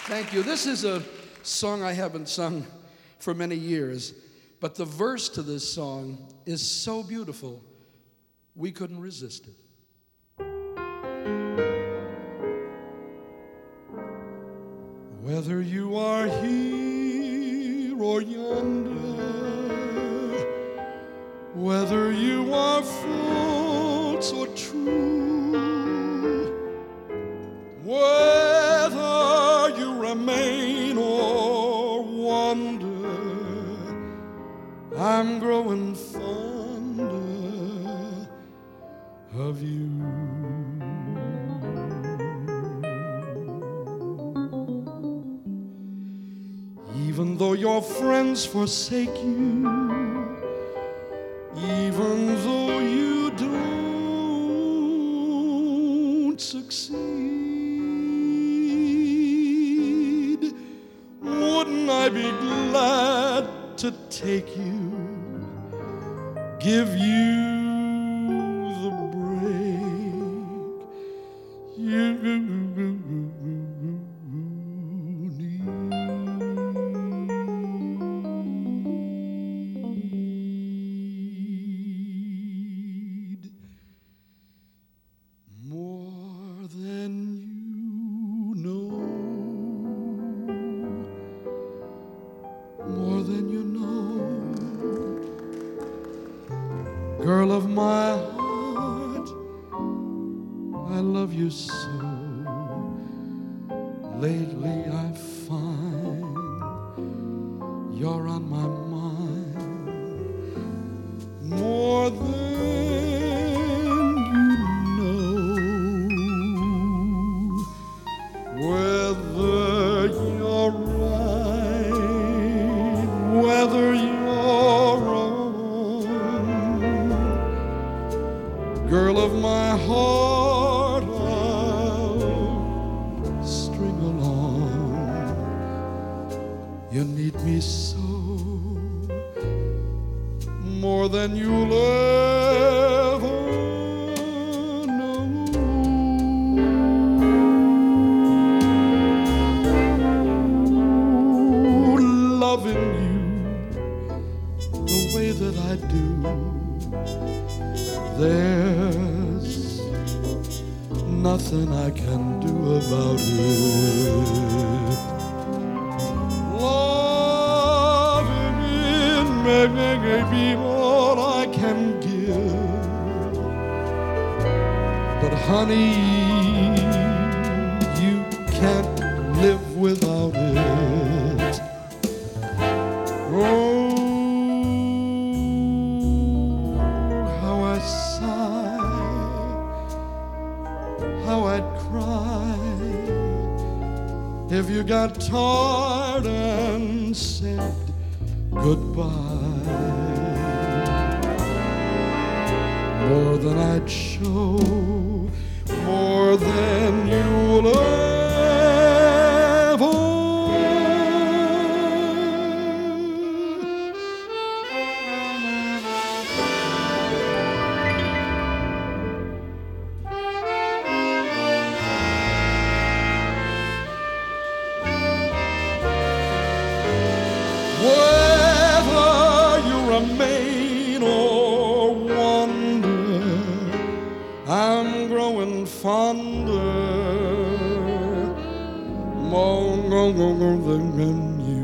Thank you. This is a song I haven't sung for many years, but the verse to this song is so beautiful, we couldn't resist it. Whether you are here or yonder, whether you are false or true, whether you remain or wander, I'm growing fonder of you. Even though your friends forsake you, even though you don't succeed, wouldn't I be glad to take you, give you the break you need. More than you know, more than you know, girl of my heart, I love you so. Lately I find you're on my mind more than whether you're right, whether you're wrong, girl of my heart, I'll string along. You need me so, more than you'll ever know. Loving you the way that I do, there's nothing I can do about it. Loving it may be all I can give, but honey, you can't live without it. Oh, how I sigh, how I'd cry if you got tired and said goodbye. More than I'd show, more than you'll ever. Whether you remain or wander, I'm growing fonder more than you.